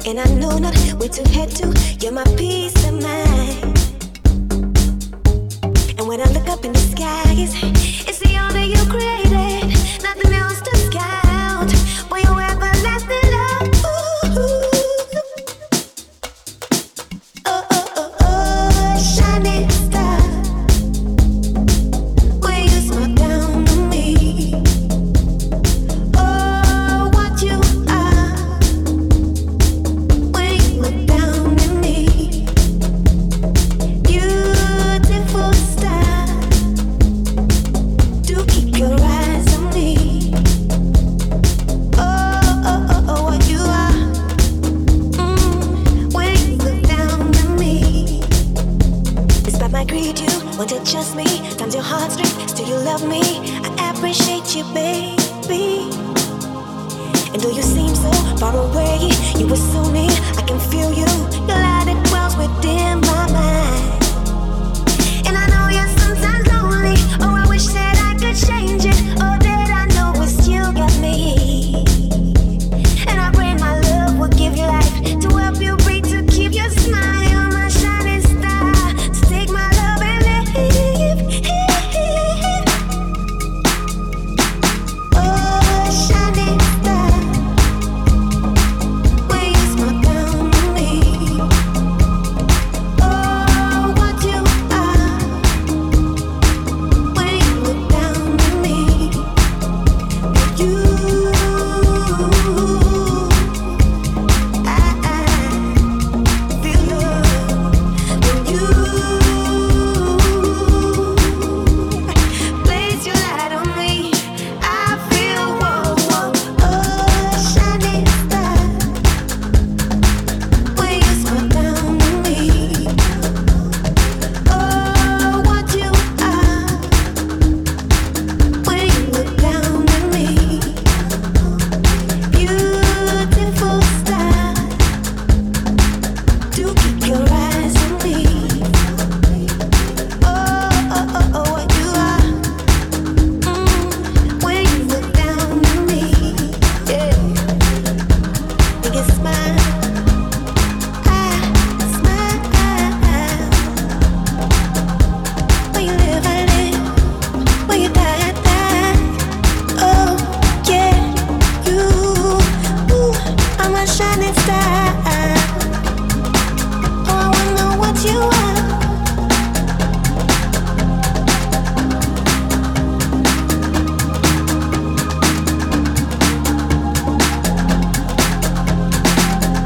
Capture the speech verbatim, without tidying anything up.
And I know not where to head to. You're my peace of mind. And when I look up in the skies, it's the honor you created. Nothing else to scout. For your everlasting love. Ooh. Oh, oh, oh, oh, shining star. Will you smile down on me? Oh, what you are. When you look down at me. Beautiful star. Do keep your eyes on me. Oh, oh, oh, oh, what you are. Mm, when you look down at me. Despite my greed, you want to trust me. Times your heartstrings, still you love me. I appreciate you, baby. And though you seem so far away, you were so near. I can feel you. Your light, it dwells within my mind.